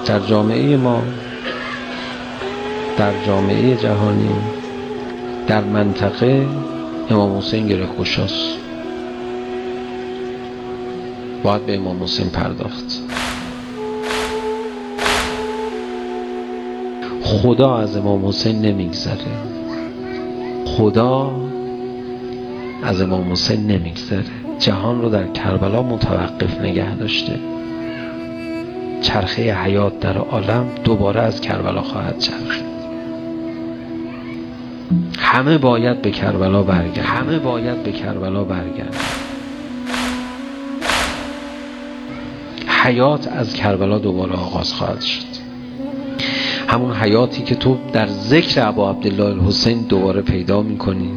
در جامعه ما، در جامعه جهانی، در منطقه امام حسین گره‌گشاست. باید به امام حسین پرداخت. خدا از امام حسین نمیگذره. خدا از امام حسین نمیگذره. جهان رو در کربلا متوقف نگه داشته. چرخه حیات در عالم دوباره از کربلا خواهد چرخید. همه باید به کربلا برگردن. همه باید به کربلا برگردن. حیات از کربلا دوباره آغاز خواهد شد. همون حیاتی که تو در ذکر ابا عبدالله الحسین دوباره پیدا میکنی،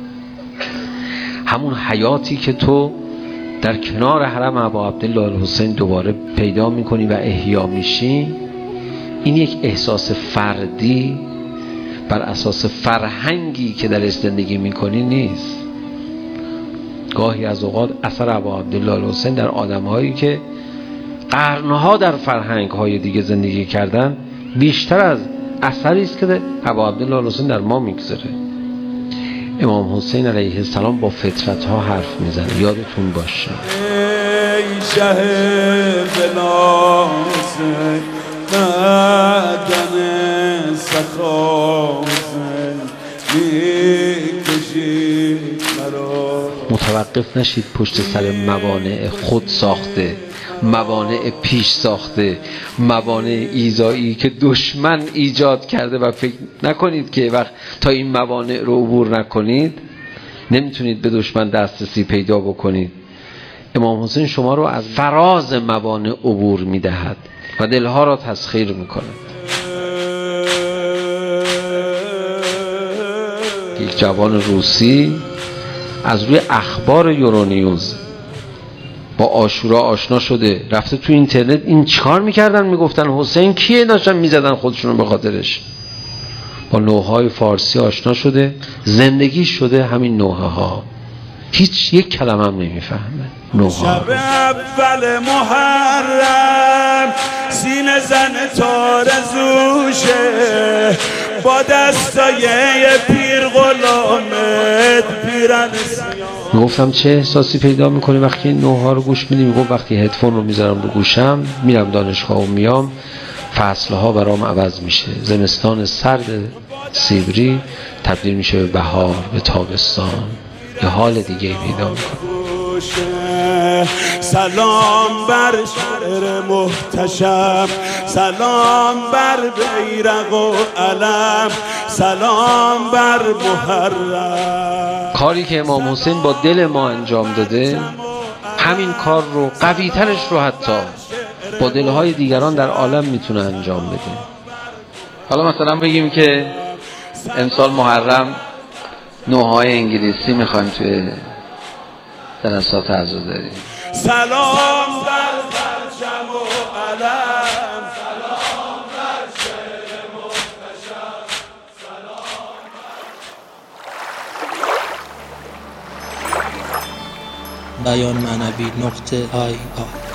همون حیاتی که تو در کنار حرم ابا عبدالله الحسین دوباره پیدا میکنی و احیا میشی، این یک احساس فردی بر اساس فرهنگی که درش زندگی میکنی نیست. گاهی از اوقات اثر ابا عبدالله الحسین در آدمهایی که قرنها در فرهنگ‌های دیگه زندگی کردن بیشتر از اثری است که ابا عبدالله الحسین در ما میگذاره. امام حسین علیه السلام با فطرت‌ها حرف میزنه. یادتون باشه ای شه بلاس مدن سخاوس میکشید مرا. متوقف نشید پشت سر موانع خود ساخته، موانع پیش ساخته، موانع ایذایی که دشمن ایجاد کرده و فکر نکنید که وقت تا این موانع رو عبور نکنید نمیتونید به دشمن دسترسی پیدا بکنید. امام حسین شما رو از فراز موانع عبور میدهد و دلها را تسخیر میکند. یک جوان روسی از روی اخبار یورونیوز با عاشورا آشنا شده، رفته تو اینترنت این چیکار میکردن، میگفتن حسین کیه، داشتن میزدن خودشونو به خاطرش. با نوحه‌های فارسی آشنا شده، زندگی شده همین نوحه ها. هیچ یک کلمه هم نمیفهمه. نوحه شب اول محرم سینه زن تار زوشه با دستای پیر غلامت پیرن. میگفتم چه احساسی پیدا میکنی وقتی این نوحه ها رو گوش میدی؟ میگفت وقتی هدفون رو میذارم رو گوشم، میرم دانشگاه و میام، فصلها برام عوض میشه. زمستان سرد سیبری تبدیل میشه به بهار، به تابستان، یه حال دیگه پیدا میکنه. سلام بر شعر محتشم، سلام بر بیرق و علم، سلام بر محرم. کاری که امام حسین با دل ما انجام داده، همین کار رو قوی ترش رو حتی با دلهای دیگران در عالم میتونه انجام بده. حالا مثلا بگیم که امسال محرم نوحه‌های انگلیسی میخوایم توی جلسات عزاداری. سلام بر پرچم و علم، سلام بر شعر محتشم، سلام. بیانمعنوی.ir